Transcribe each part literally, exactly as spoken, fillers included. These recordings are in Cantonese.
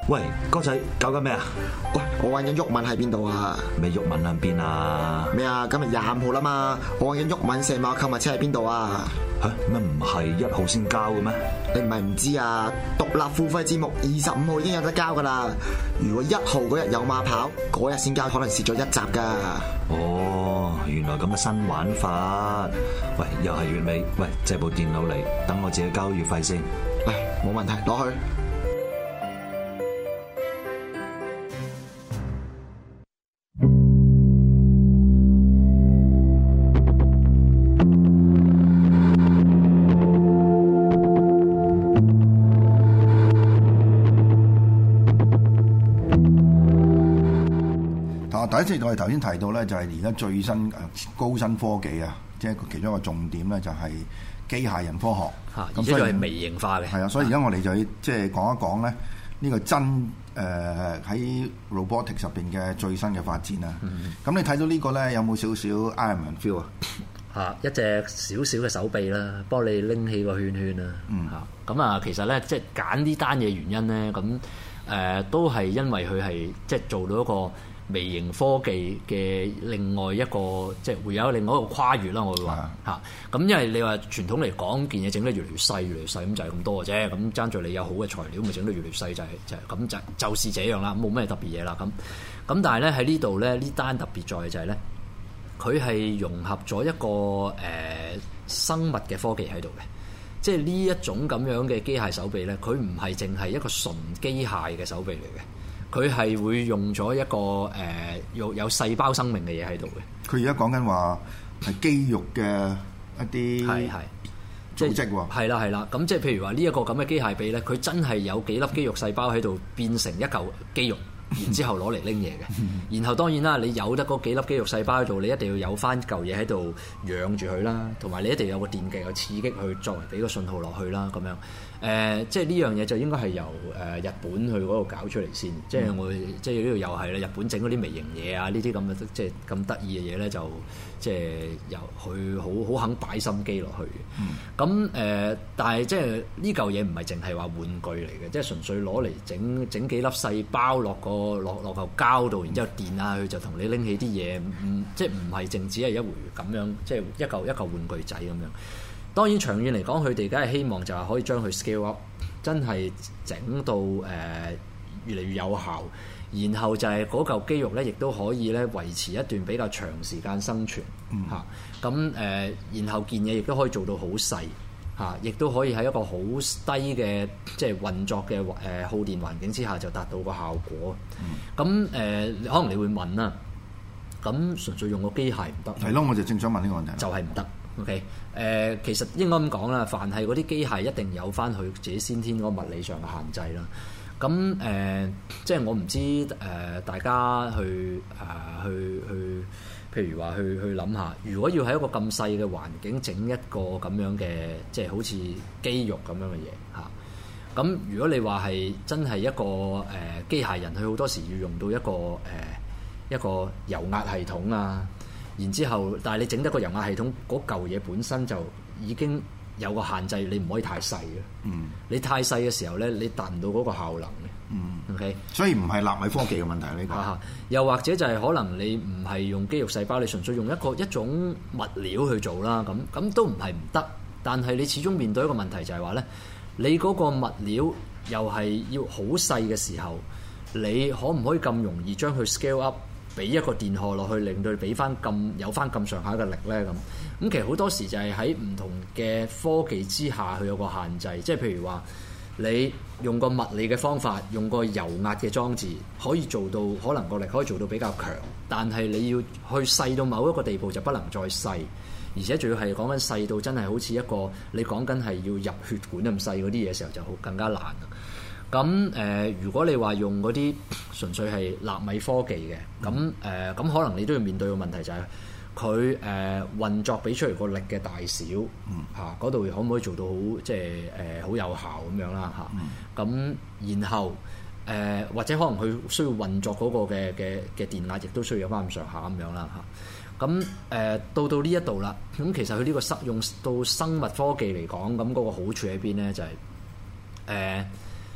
喂，哥仔搞緊咩啊？ 喂，我揾緊毓民喺邊度啊？ 咩毓民喺邊啊？ 咩啊？今日廿五號啦嘛，我揾緊毓民射馬購物車喺邊度啊？ 吓，乜唔係一號先交嘅咩？ 你唔係唔知啊？獨立付費節目二十五號已經有得交噶啦。如果一號嗰日有馬跑，嗰日先交，可能蝕咗一集噶。 哦，原來咁嘅新玩法。喂，又係月尾，喂，借部電腦嚟，等我自己交月費先。 嚟，冇問題，攞去。 第一次我哋頭先提到咧，就係而家最新誒高新科技啊，即係其中一個重點咧，就係機械人科學嚇，而且就係微型化嘅。 係啊，所以而家我哋就要即係講一講咧，呢個真誒喺 robotics 入邊嘅最新嘅發展啊。咁、嗯、你睇到呢個咧，有冇少少 Iron Man feel 啊？ 嚇，一隻小小嘅手臂啦，幫你拎起個圈圈啦。嗯嚇，咁啊，其實咧，即係揀呢單嘢原因咧，咁誒、呃、都係因為佢係即係做到一個微型科技嘅另外一個，即係會有另外一個跨越啦。我會話嚇，咁因為你話傳統嚟講，件嘢整得越嚟越細，越嚟越細，咁就係咁多嘅啫。咁爭在你有好嘅材料，咪整得越嚟越細，就係就係咁就就是這樣啦。冇咩特別嘢啦。咁咁但係咧喺呢度咧，呢單特別在嘅就係咧，佢係融合咗一個誒、呃、生物嘅科技喺度嘅，即係呢一種咁樣嘅機械手臂咧，佢唔係淨係一個純機械嘅手臂嚟嘅。佢係會用咗一個誒、呃、有有細胞生命嘅嘢喺度嘅。 佢而家講緊話係肌肉嘅一啲係係組織喎。 係啦係啦，咁即係譬如話呢一個咁嘅機械臂咧，佢真係有幾粒肌肉細胞喺度變成一嚿肌肉，然之後攞嚟拎嘢嘅。然後當然啦，你有得嗰幾粒肌肉細胞喺度，你一定要有翻嚿嘢喺度養住佢啦，同埋你一定要有個電極去刺激佢，作為俾個信號落去啦咁樣。誒、呃，即係呢樣嘢就應該係由誒、呃、日本去嗰度搞出嚟先，嗯、即係我即係呢度又係咧，日本整嗰啲微型嘢啊，呢啲咁嘅即係咁得意嘅嘢咧，就即係由佢好好肯擺心機落去。咁誒、嗯呃，但係即係呢嚿嘢唔係淨係話玩具嚟嘅，即係純粹攞嚟整整幾粒細胞落個落落嚿膠度，然之後電下佢就同你拎起啲嘢，唔即係唔係淨止係一回咁樣，即係一嚿一嚿玩具仔咁樣。當然長遠嚟講，佢哋梗係希望就係可以將佢 scale up，真係整到誒、呃、越嚟越有效，然後就係嗰嚿肌肉咧，亦都可以咧維持一段比較長時間生存嚇。咁誒、嗯呃，然後件嘢亦都可以做到好細嚇，亦都可以喺一個好低嘅即係運作嘅誒、呃、耗電環境之下就達到個效果。咁誒、嗯呃，可能你會問啦，咁純粹用個機械唔得？ 係咯，我就正想問呢個問題。 就係唔得。OK，誒、呃，其實應該咁講啦，凡係嗰啲機械一定有翻佢自己先天嗰個物理上嘅限制啦。咁誒、呃，即係我唔知誒、呃，大家去誒、呃、去去，譬如話去去諗下，如果要喺一個咁細嘅環境整一個咁樣嘅，即係好似肌肉咁樣嘅嘢嚇。咁、啊、如果你話係真係一個誒、呃、機械人，佢好多時要用到一個誒、呃、一個油壓系統啊。然之後，但係你整得個油壓系統嗰嚿嘢本身就已經有個限制，你唔可以太細嘅。嗯，你太細嘅時候咧，你達唔到嗰個效能嘅。嗯 ，OK。所以唔係納米科技嘅問題呢個。 啊，又或者就係可能你唔係用肌肉細胞，你純粹用一個一種物料去做啦。咁咁都唔係唔得，但係你始終面對一個問題就係話咧，你嗰個物料又係要好細嘅時候，你可唔可以咁容易將佢 scale up？俾一個電荷落去，令到佢俾翻咁有翻咁上下嘅力咧咁。咁其實好多時就係喺唔同嘅科技之下，佢有個限制。即係譬如話，你用個物理嘅方法，用個油壓嘅裝置，可以做到可能個力可以做到比較強，但係你要去細到某一個地步就不能再細，而且仲要係講緊細到真係好似一個你講緊係要入血管咁細嗰啲嘢嘅時候，就好更加難啦。咁誒、呃，如果你話用嗰啲純粹係納米科技嘅，咁誒咁可能你都要面對個問題就係佢誒運作俾出嚟個力嘅大小，嚇嗰度可唔可以做到好即係誒好有效咁樣啦嚇？咁、嗯、然後誒、呃、或者可能佢需要運作嗰個嘅嘅嘅電壓，亦都需要有翻咁上下咁樣啦嚇。咁、啊、誒、呃、到到呢一度啦，咁其實佢呢個生用到生物科技嚟講，咁嗰個好處喺邊咧？就係、是、誒。呃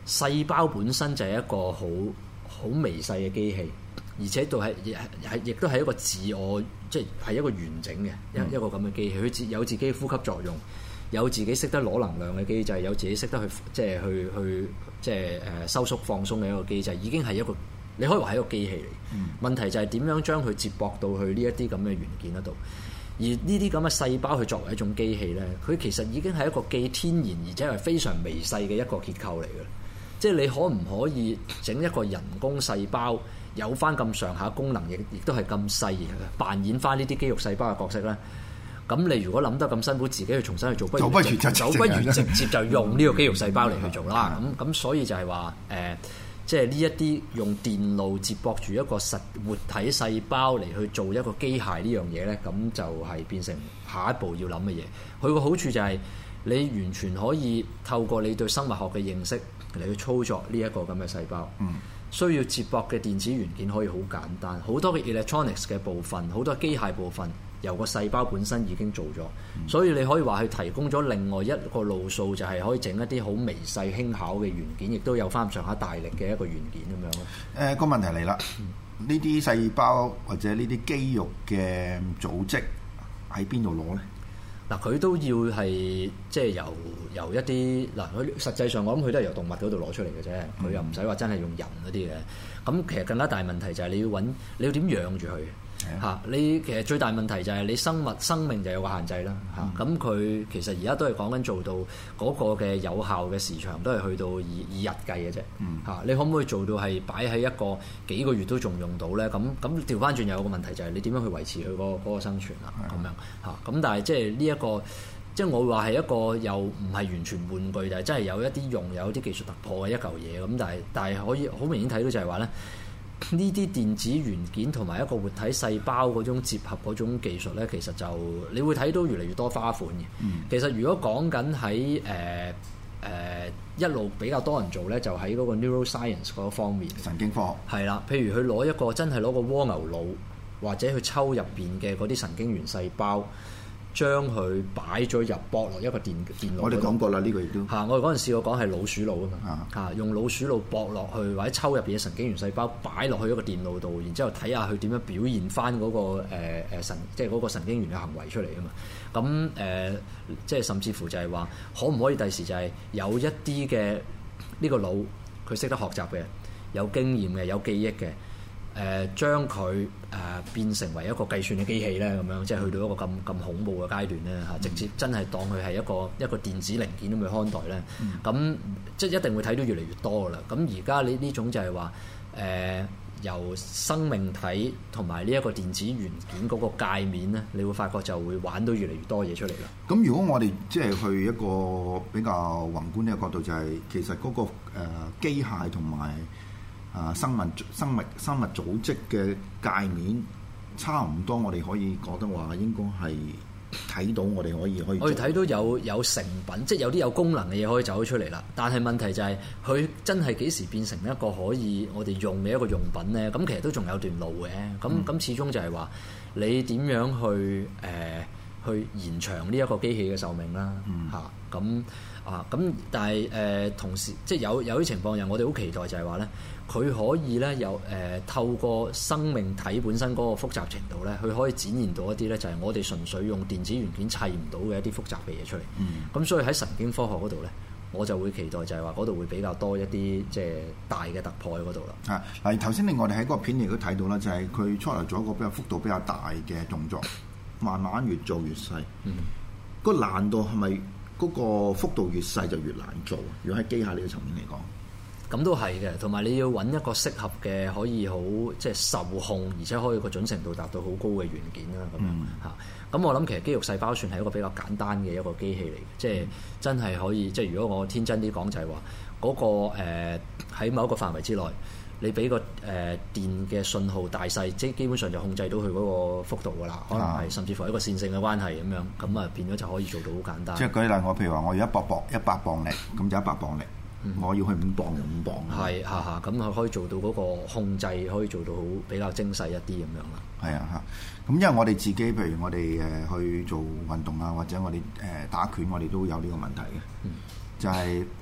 細胞本身就係一個好好微細嘅機器，而且都係係亦都係一個自我，即係係一個完整嘅一、嗯、一個咁嘅機器。佢自有自己呼吸作用，有自己識得攞能量嘅機制，有自己識得去即係去去即係誒收縮放鬆嘅一個機制，已經係一個你可以話係一個機器嚟。嗯、問題就係點樣將佢接駁到去呢一啲咁嘅元件嗰度。而呢啲咁嘅細胞，佢作為一種機器咧，佢其實已經係一個既天然而且係非常微細嘅一個結構嚟嘅。即係你可唔可以整一個人工細胞有翻咁上下功能，亦亦都係咁細，扮演翻呢啲肌肉細胞嘅角色咧？咁你如果諗得咁辛苦，自己去重新去做，不如就就不如直接就用呢個肌肉細胞嚟去做啦。咁咁所以就係話誒。即係呢一啲用電路接駁住一個實活體細胞嚟去做一個機械呢樣嘢呢，咁就係變成下一步要諗嘅嘢。佢個好處就係你完全可以透過你對生物學嘅認識嚟去操作呢一個咁嘅細胞。嗯，需要接駁嘅電子元件可以好簡單，好多嘅 electronics 嘅部分，好多機械部分由個細胞本身已經做咗，嗯、所以你可以話佢提供咗另外一個路數，就係可以整一啲好微細輕巧嘅元件，亦都有翻上下大力嘅一個元件咁樣咯。誒、 呃，個問題嚟啦，呢啲細胞或者呢啲肌肉嘅組織喺邊度攞咧？ 嗱，佢都要係即係由由一啲嗱，佢實際上我諗佢都係由動物嗰度攞出嚟嘅啫，佢、嗯、又唔使話真係用人嗰啲嘅。咁其實更加大問題就係你要揾你要點養住佢。嚇、啊！你其實最大問題就係你生物生命就有個限制啦。嚇！咁佢其實而家都係講緊做到嗰個嘅有效嘅時長都係去到以以日計嘅啫。嚇、嗯啊！你可唔可以做到係擺喺一個幾個月都仲用到咧？咁咁調翻轉有個問題就係你點樣去維持佢嗰個生存啊？咁樣嚇！咁但係即係呢一個即係我會話係一個又唔係完全玩具，但係真係有一啲用有啲技術突破嘅一嚿嘢。咁但係但係可以好明顯睇到就係話咧。呢啲電子元件同埋一個活體細胞嗰種結合嗰種技術咧，其實就你會睇到越嚟越多花款嘅。嗯、其實如果講緊喺誒誒一路比較多人做咧，就喺嗰個 neuroscience 嗰方面， 神經科學係啦。譬如佢攞一個真係攞個蝸牛腦，或者去抽入邊嘅嗰啲神經元細胞。將佢擺咗入駁落一個電電腦。 我哋講過啦，呢、這個亦都嚇。我哋嗰陣試過講係老鼠腦啊嘛嚇，用老鼠腦駁落去或者抽入邊嘅神經元細胞擺落去一個電腦度，然之後睇下佢點樣表現翻嗰、那個誒、呃、神，即係嗰個神經元嘅行為出嚟啊嘛。咁誒、呃，即係甚至乎就係話，可唔可以第時就係有一啲嘅呢個腦，佢識得學習嘅，有經驗嘅，有記憶嘅。誒、呃、將佢誒、呃、變成為一個計算嘅機器咧，咁樣即係去到一個咁咁恐怖嘅階段咧嚇，直接真係當佢係一個一個電子零件咁去看待咧，咁、嗯、即係一定會睇到越嚟越多噶啦。咁而家呢呢種就係話誒由生命體同埋呢一個電子元件嗰個界面咧，你會發覺就會玩到越嚟越多嘢出嚟啦。 咁如果我哋即係去一個比較宏觀嘅角度、就係，就係其實嗰、嗰個誒、呃、機械同埋。啊！生物生物生物組織嘅界面差唔多，我哋可以講得話應該係睇到我哋可以可以。我哋睇到有有成品，即係有啲有功能嘅嘢可以走出嚟啦。但係問題就係、是、佢真係幾時變成一個可以我哋用嘅一個用品咧？咁其實都仲有段路嘅。咁咁、嗯、始終就係話你點樣去誒、呃、去延長呢一個機器嘅壽命啦？嚇咁、嗯、啊咁，但係誒、呃、同時即係有有啲情況，又我哋好期待就係話咧。佢可以咧，有誒、呃、透過生命體本身嗰個複雜程度咧，佢可以展現到一啲咧，就係我哋純粹用電子元件砌唔到嘅一啲複雜嘅嘢出嚟。咁、嗯、所以喺神經科學嗰度咧，我就會期待就係話嗰度會比較多一啲即係大嘅突破喺嗰度啦。啊， 嗱頭先另外我哋喺嗰個片亦都睇到啦，就係佢出嚟咗一個比較幅度比較大嘅動作，慢慢越做越細。嗯，個難度係咪嗰個幅度越細就越難做？如果喺機械呢個層面嚟講？ 咁都係嘅，同埋你要揾一個適合嘅可以好即係受控，而且可以個準程度達到好高嘅元件啦。咁樣嚇，咁、嗯、我諗其實肌肉細胞算係一個比較簡單嘅一個機器嚟嘅，即係真係可以。即係如果我天真啲講就係話，嗰、那個喺、呃、某一個範圍之內，你俾個誒、呃、電嘅信號大細，即係基本上就控制到佢嗰個幅度㗎啦。可能係甚至乎一個線性嘅關係咁樣，咁啊變咗就可以做到好簡單。 即係舉例，我譬如話我要一百磅一百磅力，咁就一百磅力。我要去五磅就五磅， 係嚇嚇，咁佢可以做到嗰個控制，可以做到好比較精細一啲咁樣啦。 係啊嚇，咁因為我哋自己，譬如我哋誒去做運動啊，或者我哋誒打拳，我哋都有呢個問題嘅，嗯、就係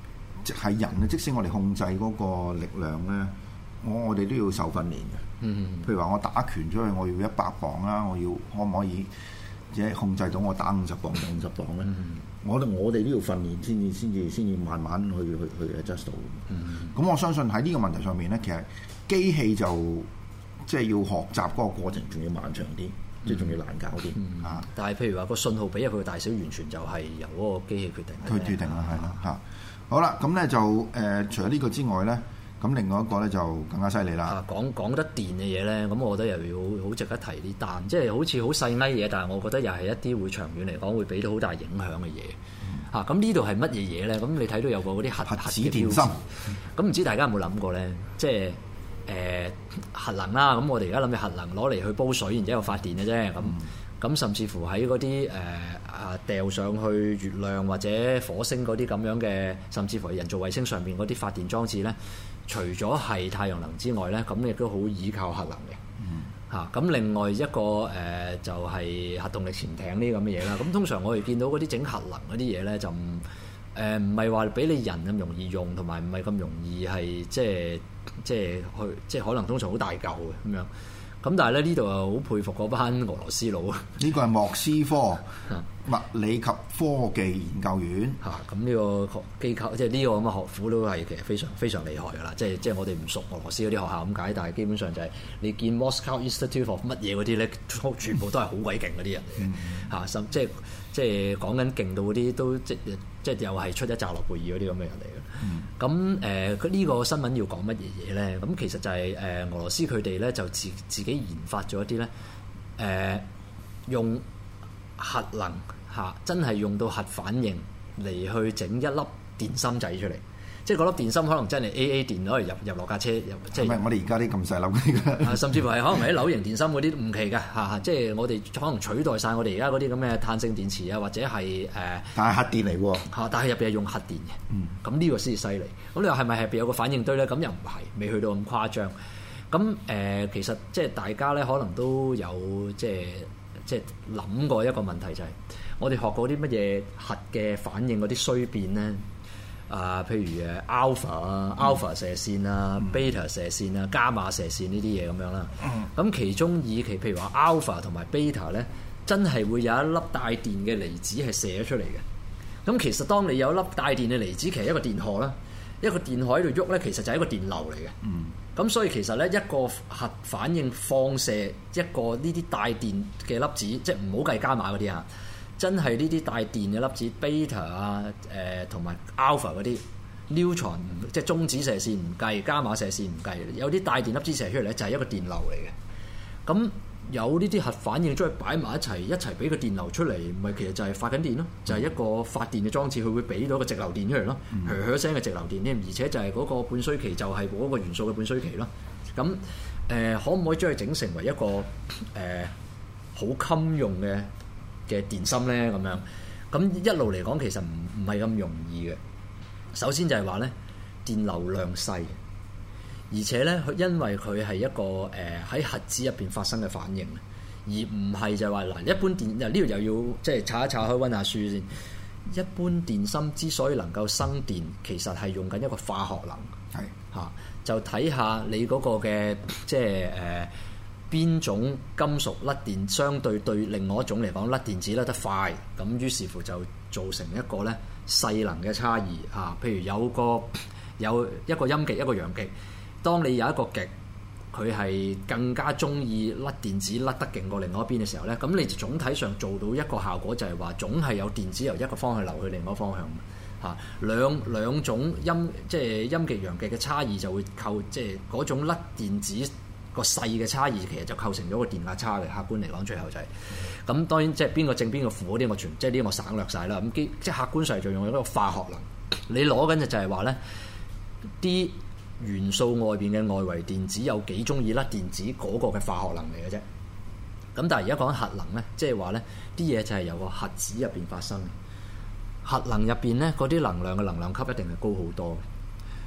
即係人咧，即使我哋控制嗰個力量咧，我我哋都要受訓練嘅。 嗯， 譬如話我打拳出去，我要一百磅啦，我要可唔可以即係控制到我打五十磅定五十磅咧？嗯、我哋我哋都要訓練先至先至先至慢慢去去去 adjust 到。嗯，咁我相信喺呢個問題上面咧，其實機器就即係要學習嗰個過程仲要漫長啲。即係仲要難搞啲、嗯、啊！ 但係譬如話個信號比入佢嘅大小，完全就係由嗰個機器決定。 佢決定啦，係啦嚇。好啦，咁咧就誒、呃，除咗呢個之外咧，咁另外一個咧就更加犀利啦。 啊，講講得電嘅嘢咧，咁我覺得又要好值得提呢單，即係好似好細埃嘢，但係我覺得又係一啲會長遠嚟講會俾到好大影響嘅嘢。嚇、嗯，咁、啊、呢度係乜嘢嘢咧？咁你睇到有個嗰啲核核子電芯。 咁唔知大家有冇諗過咧？即係。誒、呃、核能啦，咁我哋而家諗住核能攞嚟去煲水，然之後發電嘅啫。咁咁、嗯、甚至乎喺嗰啲誒啊掉上去月亮或者火星嗰啲咁樣嘅，甚至乎係人造衛星上面嗰啲發電裝置咧，除咗係太陽能之外咧，咁亦都好依靠核能嘅。嚇咁、嗯啊、另外一個誒、呃、就係、是、核動力潛艇呢啲咁嘅嘢啦。咁通常我哋見到嗰啲整核能嗰啲嘢咧，就唔誒唔係話俾你人咁容易用，同埋唔係咁容易係即係。即係去，即係可能通常好大嚿嘅咁樣。咁但係咧呢度又好佩服嗰班俄羅斯佬啊！ 呢個係莫斯科物理及科技研究院嚇。咁呢、啊、個機構，即係呢個咁嘅學府都係其實非常非常厲害㗎啦。即係即係我哋唔熟俄羅斯嗰啲學校咁解，但係基本上就係你見 Moscow Institute of 乜嘢嗰啲咧，全部都係好鬼勁嗰啲人嚟嘅嚇。甚、嗯啊、即係即係講緊勁到嗰啲都即即係又係出一紮諾貝爾嗰啲咁嘅人嚟嘅。咁誒呢個新聞要講乜嘢嘢咧？咁其實就係、是、誒、呃、俄羅斯佢哋咧就自自己研發咗一啲咧誒用核能嚇、啊，真係用到核反應嚟去整一粒電芯仔出嚟。即係嗰粒電芯可能真係 A A 電攞嚟入入落架車，入即係。唔係我哋而家啲咁細粒嘅。甚至乎係可能係啲扭形電芯嗰啲唔奇㗎嚇，即係我哋可能取代晒我哋而家嗰啲咁嘅碳性電池啊，或者係誒。呃、但係核電嚟喎嚇，但係入邊係用核電嘅。嗯。咁呢個先至犀利。咁你話係咪入邊有個反應堆咧？咁又唔係，未去到咁誇張。咁誒、呃，其實即係大家咧，可能都有即係即係諗過一個問題，就係、是、我哋學過啲乜嘢核嘅反應嗰啲衰變咧。啊，譬如誒 alpha 啊、alpha 射線啊、嗯、beta 射線啊、伽馬射線呢啲嘢咁樣啦。咁、嗯、其中以其譬如話 alpha 同埋 beta 咧，真係會有一粒帶電嘅離子係射咗出嚟嘅。咁其實當你有一粒帶電嘅離子，其實一個電荷啦，一個電荷喺度喐咧，其實就係一個電流嚟嘅。咁、嗯、所以其實咧，一個核反應放射一個呢啲帶電嘅粒子，即係唔好計伽馬嗰啲啊。真係呢啲帶電嘅粒子 beta 啊，誒同埋 alpha 嗰啲 neutron，即係中子射線唔計，伽馬射線唔計，有啲帶電粒子射出嚟咧就係一個電流嚟嘅。咁有呢啲核反應將佢擺埋一齊，一齊俾個電流出嚟，咪其實就係發緊電咯，就係、是、一個發電嘅裝置，佢會俾到個直流電出嚟咯，噓噓聲嘅直流電添，而且就係嗰個半衰期就係嗰個元素嘅半衰期咯。咁誒、呃、可唔可以將佢整成為一個誒好襟用嘅嘅電芯咧？咁樣咁一路嚟講，其實唔唔係咁容易嘅。首先就係話咧，電流量細，而且咧，因為佢係一個誒喺、呃、核子入邊發生嘅反應，而唔係就係話嗱，一般電呢度又要即係查一查開溫下書先。一般電芯之所以能夠生電，其實係用緊一個化學能，係嚇是、啊、就睇下你嗰個嘅即係誒。呃邊種金屬甩電相對對另外一種嚟講甩電子甩得快，咁於是乎就造成一個咧勢能嘅差異嚇、啊。譬如有個有一個陰極一個陽極，當你有一個極佢係更加中意甩電子甩得勁過另外一邊嘅時候咧，咁你就總體上做到一個效果，就係話總係有電子由一個方向流去另外一個方向嚇、啊。兩兩種陰即係陰極陽極嘅差異就會構即係嗰種甩電子個細嘅差異，其實就構成咗個電壓差嘅。客觀嚟講，最後就係、是、咁。當然即係邊個正邊個負嗰啲，我全即係呢啲我省略晒啦。咁基即係客觀上就用一個化學能，你攞緊嘅就係話咧，啲元素外邊嘅外圍電子有幾中意甩電子嗰個嘅化學能嚟嘅啫。咁但係而家講緊核能咧，即係話咧啲嘢就係由個核子入邊發生嘅。核能入邊咧嗰啲能量嘅能量級一定係高好多嘅。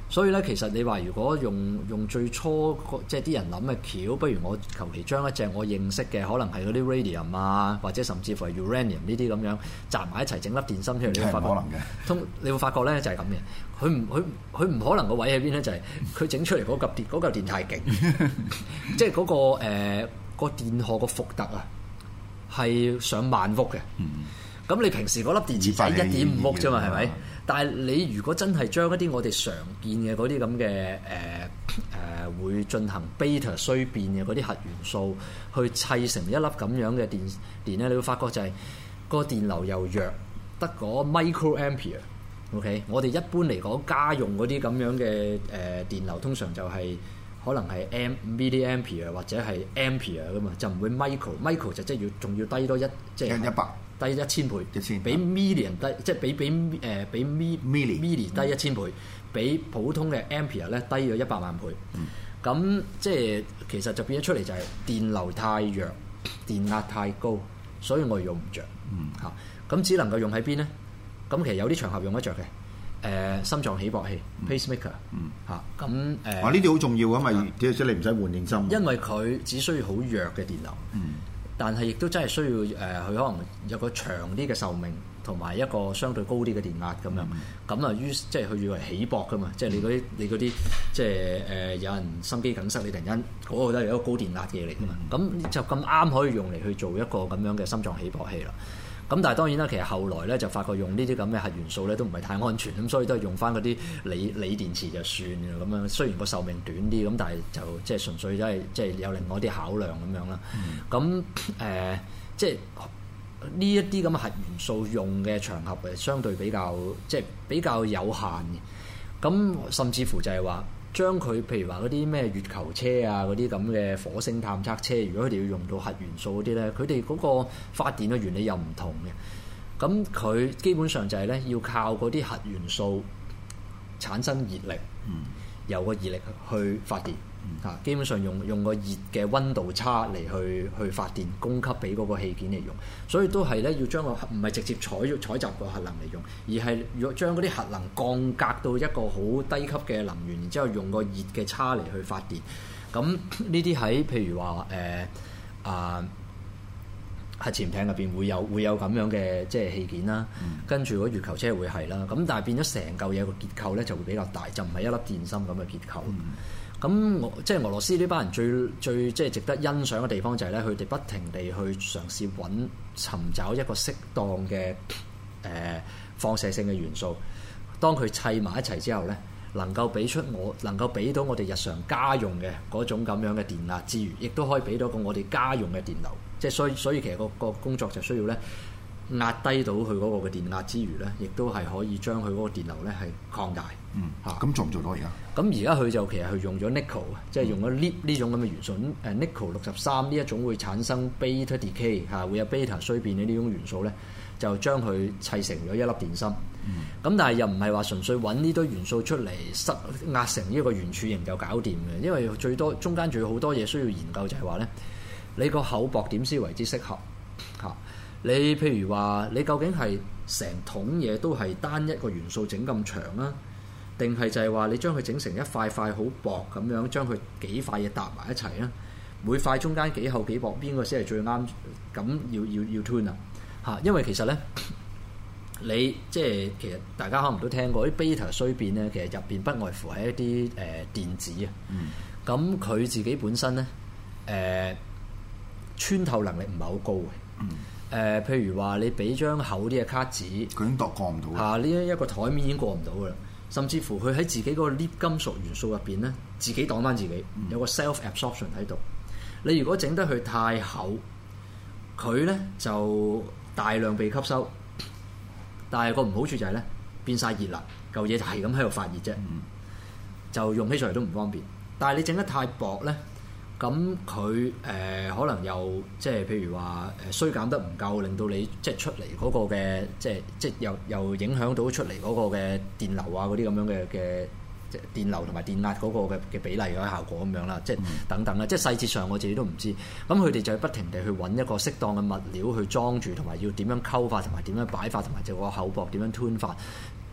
所以咧，其實你話如果用用最初即係啲人諗嘅橋，不如我求其將一隻我認識嘅，可能係嗰啲 radium 啊，或者甚至乎係 uranium 呢啲咁樣集埋一齊整粒電芯出嚟，你會發覺可能嘅。 通你會發覺咧就係咁嘅，佢唔佢佢唔可能個位喺邊咧，就係佢整出嚟嗰嚿電嗰嚿電太勁，即係嗰個誒、呃嗰個電荷個伏特啊，係上萬伏嘅。咁、嗯、你平時嗰粒電池就係一點五伏啫嘛，係咪？但係你如果真係將一啲我哋常見嘅嗰啲咁嘅誒誒會進行 beta 衰變嘅嗰啲核元素，去砌成一粒咁樣嘅電電咧，你會發覺就係個電流又弱，得嗰 microampere。OK， 我哋一般嚟講家用嗰啲咁樣嘅誒、呃、電流，通常就係、是、可能係 m milliampere 或者係 ampere 噶嘛，就唔會 micro。micro 就即係要仲要低多一即係一百。低一千倍，一千比 million 低，即係比比誒比 milli milli 低一千倍，比普通嘅 ampere 咧低咗一百萬倍。咁、嗯、即係其實就變咗出嚟就係電流太弱，電壓太高，所以我哋用唔着。嚇、嗯，咁、啊、只能夠用喺邊咧？咁其實有啲場合用得着嘅。誒、呃，心臟起搏器 pacemaker。嗯。嚇，咁誒。 啊，呢啲好重要啊嘛，即係你唔使換電芯。 因為佢只需要好弱嘅電流。嗯。但係亦都真係需要誒，佢、呃、可能有個長啲嘅壽命，同埋一個相對高啲嘅電壓咁樣。咁啊、嗯，於即係佢以為起搏噶嘛，即係你嗰啲你嗰啲即係誒、呃、有人心肌梗塞，你突然間嗰、那個都係一個高電壓嘅嘢嚟噶嘛。咁、嗯、就咁啱可以用嚟去做一個咁樣嘅心臟起搏器啦。咁但係當然啦，其實後來咧就發覺用呢啲咁嘅核元素咧都唔係太安全，咁所以都係用翻嗰啲鋰鋰電池就算嘅咁樣。雖然個壽命短啲，咁但係就即係純粹都係即係有另外啲考量咁樣啦。咁誒、嗯呃、即係呢一啲咁嘅核元素用嘅場合係相對比較即係比較有限嘅。咁甚至乎就係話，將佢譬如話嗰啲咩月球車啊，嗰啲咁嘅火星探測車，如果佢哋要用到核元素嗰啲咧，佢哋嗰個發電嘅原理又唔同嘅。咁佢基本上就係咧要靠嗰啲核元素產生熱力，嗯、由個熱力去發電。嚇、嗯，基本上用用個熱嘅溫度差嚟去去發電，供給俾嗰個氣件嚟用。所以都係咧要將個唔係直接採採集個核能嚟用，而係要將嗰啲核能降格到一個好低級嘅能源，然之後用個熱嘅差嚟去發電。咁呢啲喺譬如話誒啊核潛艇入邊會有會有咁樣嘅即係氣件啦，嗯、跟住嗰月球車會係啦。咁但係變咗成嚿嘢個結構咧就會比較大，就唔係一粒電芯咁嘅結構。嗯咁我即係俄羅斯呢班人最最即係值得欣賞嘅地方就係咧，佢哋不停地去嘗試揾尋找一個適當嘅誒、呃、放射性嘅元素。當佢砌埋一齊之後咧，能夠俾出我能夠俾到我哋日常家用嘅嗰種咁樣嘅電壓之餘，亦都可以俾到個我哋家用嘅電流。即係所以所以其實個個工作就需要咧壓低到佢嗰個嘅電壓之餘咧，亦都係可以將佢嗰個電流咧係擴大。 嗯，嚇咁做唔做到而家？ 咁而家佢就其實佢用咗 nickel，即係用咗 lead 呢種咁嘅元素。誒 nickel 六十三呢一種會產生 beta decay 嚇，會有 beta 衰變嘅呢種元素咧，就將佢砌成咗一粒電芯。咁、嗯、但係又唔係話純粹揾呢堆元素出嚟塞壓成呢一個圓柱形就搞掂嘅，因為最多中間仲有好多嘢需要研究，就係話咧，你個厚薄點先為之適合嚇。你譬如話，你究竟係成桶嘢都係單一個元素整咁長啊？定係就係話你將佢整成一塊塊好薄咁樣，將佢幾塊嘢搭埋一齊啦。每塊中間幾厚幾薄，邊個先係最啱？咁要要要 tune 啊嚇！因為其實咧，你即係其實大家可能都聽過啲 beta 衰變咧，其實入邊不外乎係一啲誒、呃、電子啊。咁佢、嗯、自己本身咧誒、呃、穿透能力唔係好高嘅。誒、嗯呃、譬如話你俾張厚啲嘅卡紙， 佢已經度過唔到嚇，呢一一個台面已經過唔到噶啦。甚至乎佢喺自己嗰個鎳金屬元素入邊咧，自己擋翻自己，有個 self absorption 喺度。你如果整得佢太厚，佢咧就大量被吸收，但係個唔好處就係咧變晒熱啦，嚿嘢就係咁喺度發熱啫，嗯、就用起上嚟都唔方便。但係你整得太薄咧，咁佢誒可能又即係譬如話誒衰減得唔夠，令到你即係出嚟嗰個嘅即係即係又又影響到出嚟嗰個嘅電流啊嗰啲咁樣嘅嘅即係電流同埋電壓嗰個嘅嘅比例嗰啲效果咁樣啦，即係等等啦，即係細節上我自己都唔知。咁佢哋就係不停地去揾一個適當嘅物料去裝住，同埋要點樣溝法，同埋點樣擺法，同埋就個厚薄點樣吞法。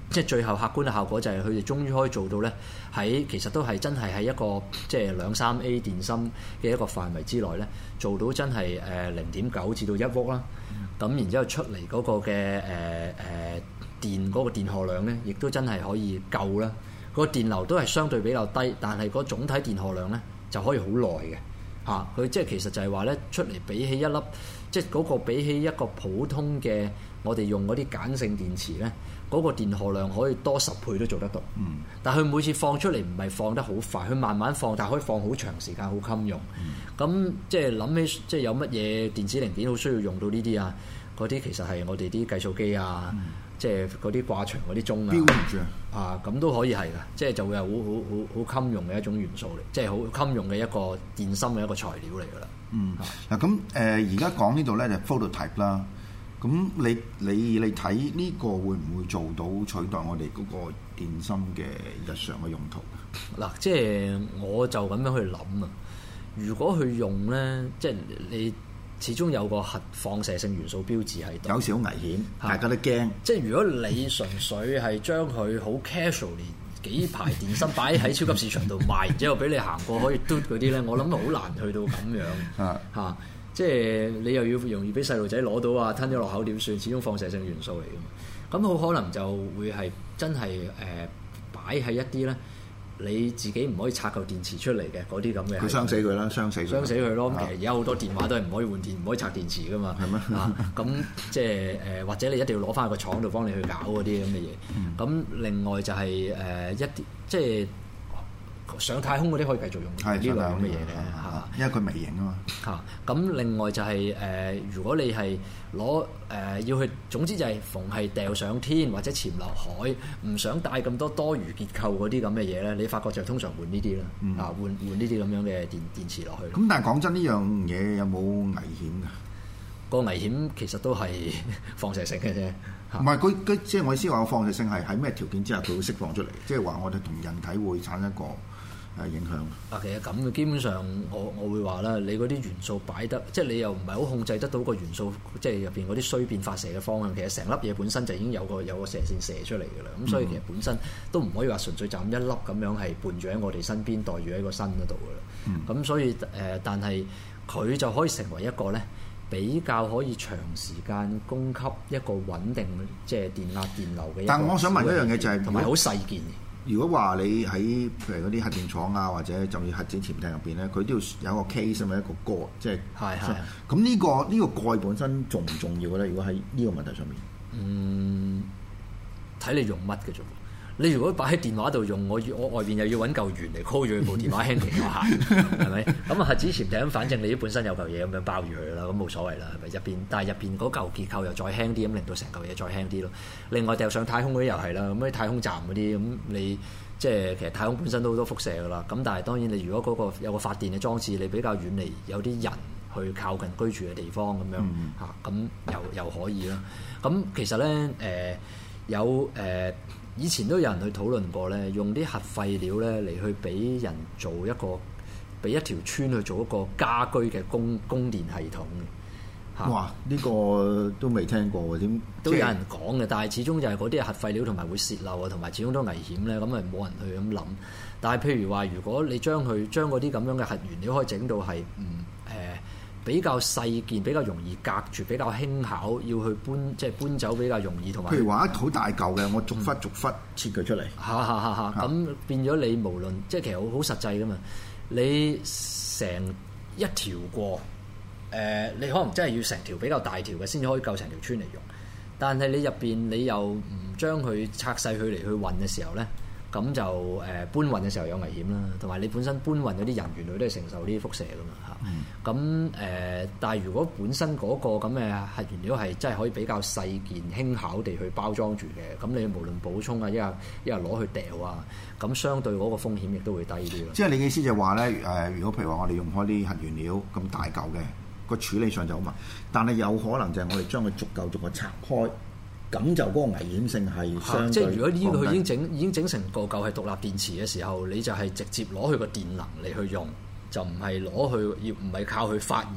即係最後客觀嘅效果就係佢哋終於可以做到咧，喺其實都係真係喺一個即係兩三 A 電芯嘅一個範圍之內咧，做到真係誒零點九至到一伏啦。咁、嗯、然之後出嚟嗰個嘅誒誒電嗰、嗰個電荷量咧，亦都真係可以夠啦。個電流都係相對比較低，但係個總體電荷量咧就可以好耐嘅嚇。佢、啊、即係其實就係話咧，出嚟比起一粒即係嗰個比起一個普通嘅我哋用嗰啲鹼性電池咧。嗰個電荷量可以多十倍都做得到，嗯、但係佢每次放出嚟唔係放得好快，佢慢慢放，但係可以放好長時間，好襟用。咁、嗯、即係諗起，即係有乜嘢電子零件好需要用到呢啲啊？嗰啲其實係我哋啲計數機啊，嗯、即係嗰啲掛牆嗰啲鐘啊，標住啊，咁都可以係㗎，即係就會係好好好好襟用嘅一種元素嚟，即係好襟用嘅一個電芯嘅一個材料嚟㗎啦。 嗯，嗱咁誒，而家講呢度咧就 prototype 啦。咁你你你睇呢個會唔會做到取代我哋嗰個電芯嘅日常嘅用途？ 嗱，即係我就咁樣去諗啊。如果去用咧，即係你始終有個核放射性元素標誌喺度， 有少少危險，大家都驚。 即係如果你純粹係將佢好 casually 幾排電芯擺喺超級市場度賣，然之後俾你行過可以嘟嗰啲咧，我諗好難去到咁樣啊嚇。即係你又要容易俾細路仔攞到啊，吞咗落口點算？始終放射性元素嚟嘅嘛，咁好可能就會係真係誒擺喺一啲咧，你自己唔可以拆嚿電池出嚟嘅嗰啲咁嘅。佢傷死佢啦，傷死佢。 傷死佢咯！咁其實而家好多電話都係唔可以換電，唔可以拆電池噶嘛。係咩嗎？啊，咁即係誒，或者你一定要攞翻個廠度幫你去搞嗰啲咁嘅嘢。咁、嗯、另外就係、是、誒、呃、一啲即係。上太空嗰啲可以繼續用呢類咁嘅嘢咧嚇， 因為佢微型啊嘛嚇。咁另外就係、是、誒、呃，如果你係攞誒要去，總之就係逢係掉上天或者潛落海，唔想帶咁多多餘結構嗰啲咁嘅嘢咧，你發覺就通常換呢啲啦，嗯、啊換換呢啲咁樣嘅電電池落去。 咁但係講真，呢樣嘢有冇危險㗎？ 個危險其實都係放射性嘅啫。 唔係佢佢即係我意思話，個放射性係喺咩條件之下佢會釋放出嚟？即係話我哋同人體會產生一個誒影響。 啊，其實咁嘅基本上我我會話啦，你嗰啲元素擺得，即係你又唔係好控制得到個元素，即係入邊嗰啲衰變發射嘅方向。其實成粒嘢本身就已經有個有個射線射出嚟㗎啦。咁、嗯、所以其實本身都唔可以話純粹就咁一粒咁樣係伴住喺我哋身邊，袋住喺個身嗰度㗎啦。咁、嗯、所以誒、呃，但係佢就可以成為一個咧。比較可以長時間供給一個穩定即係電壓電流嘅。 但我想問一樣嘢就係、是， 同埋好細件。 如果話你喺譬如嗰啲核電廠啊，或者甚至核子潛艇入邊咧，佢都要有一個 case 啊嘛，一個蓋，即係係係。 咁呢、這個呢、這個蓋本身重唔重要嘅咧？如果喺呢個問題上面， 嗯，睇你用乜嘅啫。你如果擺喺電話度用，我我外邊又要揾嚿圓嚟 call 住佢部電話輕便有限，係咪？咁啊核子潛艇，反正你本身有嚿嘢咁樣包住佢啦，咁冇所謂啦，係咪？入邊，但係入邊嗰嚿結構又再輕啲，咁令到成嚿嘢再輕啲咯。另外掉上太空嗰啲又係啦，咁啲太空站嗰啲，咁你即係其實太空本身都好多輻射噶啦。咁但係當然你如果嗰個有個發電嘅裝置，你比較遠離有啲人去靠近居住嘅地方咁樣嚇，咁、嗯、又又可以啦。咁其實咧誒、呃、有誒。呃以前都有人去討論過咧，用啲核廢料咧嚟去俾人做一個，俾一條村去做一個家居嘅供供電系統嘅。 哇！呢、這個都未聽過喎，點都有人講嘅，但係始終就係嗰啲核廢料同埋會泄漏啊，同埋始終都危險咧，咁咪冇人去咁諗。但係譬如話，如果你將佢將嗰啲咁樣嘅核原料可以整到係唔誒比較細件、比較容易隔住、比較輕巧，要去搬即係搬走比較容易，同埋譬如話一好大嚿嘅，我逐忽逐忽切佢出嚟。 嚇嚇嚇嚇！咁變咗你無論即係其實好好實際噶嘛，你成一條過誒、呃，你可能真係要成條比較大條嘅先至可以夠成條村嚟用。但係你入邊你又唔將佢拆細佢嚟去運嘅時候咧？咁就誒、呃、搬運嘅時候有危險啦，同埋你本身搬運嗰啲人員佢都係承受呢啲輻射噶嘛嚇。咁誒、嗯呃，但係如果本身嗰個咁嘅核原料係真係可以比較細件輕巧地去包裝住嘅，咁你無論補充啊，一係一係攞去掉啊，咁相對嗰個風險亦都會低啲咯。 即係你嘅意思就係話咧誒，如果譬如話我哋用開啲核原料咁大嚿嘅個處理上就好慢，但係有可能就係我哋將佢逐嚿逐個拆開。咁就嗰個危險性係相對， 即係如果呢個佢已經整已經整成個嚿係獨立電池嘅時候，你就係直接攞佢個電能嚟去用，就唔係攞去要唔係靠佢發熱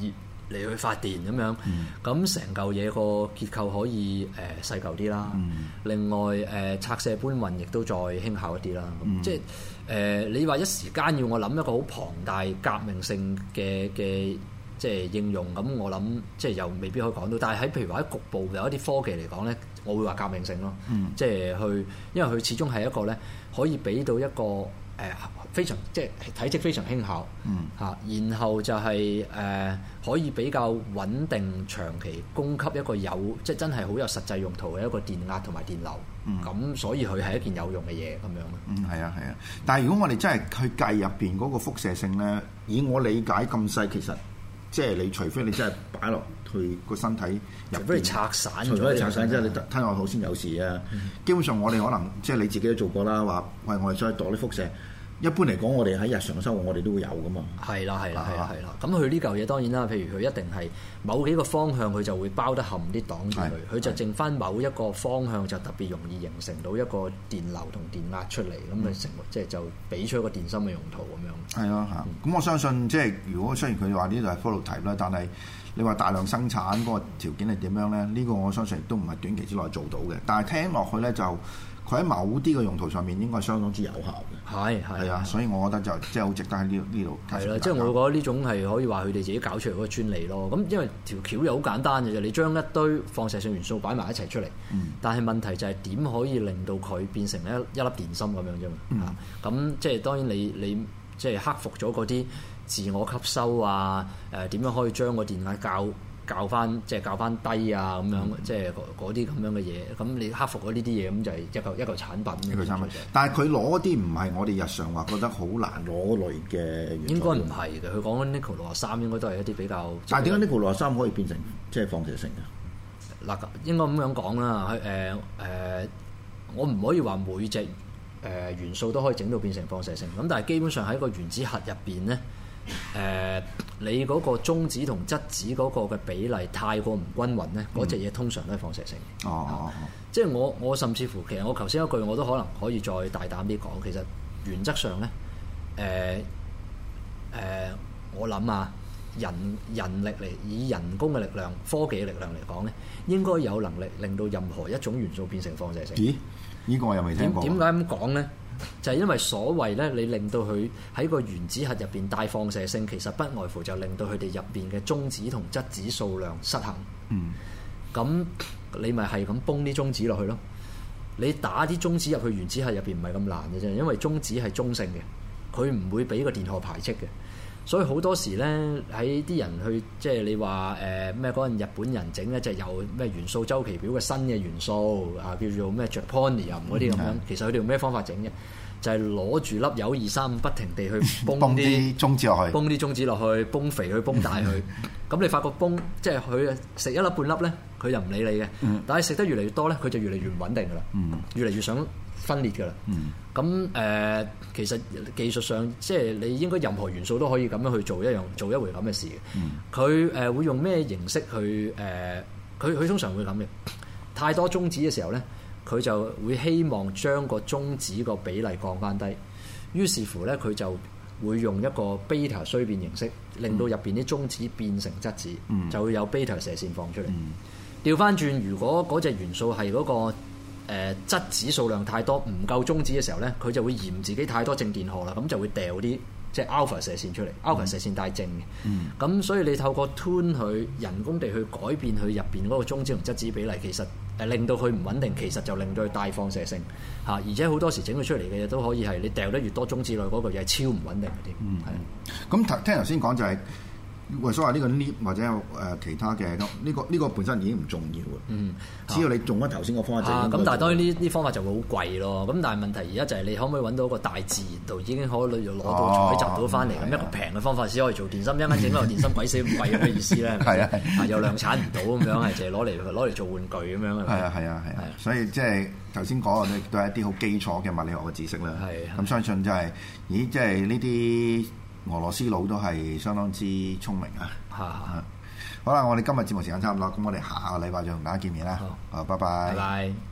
嚟去發電咁樣，咁成嚿嘢個結構可以誒細嚿啲啦。嗯、另外誒、呃、拆卸搬運亦都再輕巧一啲啦。嗯、即係誒、呃、你話一時間要我諗一個好龐大革命性嘅嘅即係應用，咁我諗即係又未必可以講到。但係喺譬如話喺局部有一啲科技嚟講咧，我會話革命性咯。嗯、即係去，因為佢始終係一個咧可以俾到一個誒。呃非常即係體積非常輕巧，嚇、嗯，然後就係、是、誒、呃、可以比較穩定長期供給一個有即係真係好有實際用途嘅一個電壓同埋電流，咁、嗯、所以佢係一件有用嘅嘢咁樣咯。 嗯，係啊係啊，但係如果我哋真係去計入邊嗰個輻射性咧，以我理解咁細，其實即係你除非你真係擺落去個身體入邊，除非你拆散咗， 除非你拆散即係你吞落肚先有事啊。嗯、基本上我哋可能即係你自己都做過啦，話喂我哋再度啲輻射。一般嚟講，我哋喺日常生活，我哋都會有噶嘛。係啦，係啦，係啦，係啦。咁佢呢嚿嘢當然啦，譬如佢一定係某幾個方向，佢就會包得冚啲擋住佢，佢就剩翻某一個方向就特別容易形成到一個電流同電壓出嚟，咁咪成即係就俾出一個電芯嘅用途咁樣。係啊，嚇、嗯！咁我相信即係如果雖然佢話呢度係 prototype 啦，但係你話大量生產嗰個條件係點樣咧？呢、呢個我相信亦都唔係短期之內做到嘅。但係聽落去咧就。佢喺某啲嘅用途上面應該相當之有效嘅，係係啊，所以我覺得就即係好值得喺呢呢度。係啦， 即係我覺得呢種係可以話佢哋自己搞出嚟嗰個專利咯。咁因為條橋又好簡單嘅啫，你將一堆放射性元素擺埋一齊出嚟，嗯、但係問題就係點可以令到佢變成一一粒電芯咁樣啫嘛。咁、嗯、即係當然你你即係克服咗嗰啲自我吸收啊，誒、呃、點樣可以將個電壓較校翻即係校翻低啊咁樣，嗯、即係嗰啲咁樣嘅嘢。咁你克服咗呢啲嘢，咁就係一個一個產品。一個產品。 但係佢攞啲唔係我哋日常話覺得好難攞類嘅元素。 應該唔係嘅，佢講緊 Nickel 六十三應該都係一啲比較。 但係點解 Nickel 六十三可以變成即係放射性嘅？ 嗱，應該咁樣講啦。佢誒誒，我唔可以話每隻誒、呃、元素都可以整到變成放射性。咁但係基本上喺個原子核入邊咧。誒、呃，你嗰個中子同質子嗰個嘅比例太過唔均勻咧，嗰隻嘢通常都係放射性。哦哦哦，即係我我甚至乎其實我頭先一句我都可能可以再大膽啲講，其實原則上咧，誒、呃、誒、呃，我諗啊，人人力嚟以人工嘅力量、科技嘅力量嚟講咧，應該有能力令到任何一種元素變成放射性。 咦？呢、這個我又未聽過。點解咁講咧？就係因為所謂咧，你令到佢喺個原子核入邊帶放射性，其實不外乎就令到佢哋入邊嘅中子同質子數量失衡。嗯，咁你咪係咁崩啲中子落去咯。你打啲中子入去原子核入邊唔係咁難嘅啫，因為中子係中性嘅，佢唔會俾個電荷排斥嘅。所以好多時咧，喺啲人去即係你話誒咩嗰陣日本人整一隻有咩元素周期表嘅新嘅元素啊，叫做咩 Japonium 嗰啲咁樣，嗯、其實佢哋用咩方法整嘅？就係攞住粒鈾二三五不停地去崩啲中子落去， 崩啲中子落去，崩肥佢，崩大佢。咁、嗯、你發覺崩即係佢食一粒半粒咧，佢就唔理你嘅。嗯、但係食得越嚟越多咧，佢就越嚟越唔穩定噶啦，嗯、越嚟越想分裂噶啦。咁誒、嗯呃，其實技術上即係你應該任何元素都可以咁樣去做一樣做一回咁嘅事嘅。佢誒、嗯呃、會用咩形式去誒？佢、呃、佢通常會咁嘅。太多中子嘅時候咧，佢就會希望將個中子個比例降翻低。於是乎咧，佢就會用一個 beta 衰變形式，令到入邊啲中子變成質子，嗯、就會有 beta 射線放出嚟。調翻轉，如果嗰隻元素係嗰、嗰個誒、呃、質子數量太多，唔夠中子嘅時候咧，佢就會嫌自己太多正電荷啦，咁就會掉啲即係 alpha 射線出嚟。嗯、alpha 射線帶正嘅，咁、嗯、所以你透過 tune 佢人工地去改變佢入邊嗰個中子同質子比例，其實誒令到佢唔穩定，其實就令到佢帶放射性嚇。而且好多時整佢出嚟嘅嘢都可以係你掉得越多中子落去嗰個嘢係超唔穩定嘅添。 嗯，係。咁頭聽頭先講就係、是。喂，所謂呢個 lead 或者有誒其他嘅呢、呢個呢、呢個本身已經唔重要嘅。嗯，只要你用咗頭先個方法就咁、啊、但係當然呢啲方法就會好貴咯。咁但係問題而家就係你可唔可以揾到一個大自然度已經可以攞到採集到翻嚟咁一個平嘅方法先可以做電芯。一陣間整個電芯鬼死咁貴，有咩意思咧？係啊，係又量產唔到咁樣，係淨係攞嚟攞嚟做玩具咁樣。係啊係啊係啊，所以即係頭先講嘅都係一啲好基礎嘅物理學嘅知識啦。係咁相信就係、是，咦，即係呢啲。俄羅斯佬都係相當之聰明啊！嚇嚇，好啦，我哋今日節目時間差唔多，咁我哋下個禮拜再同大家見面啦。好，拜拜。拜拜。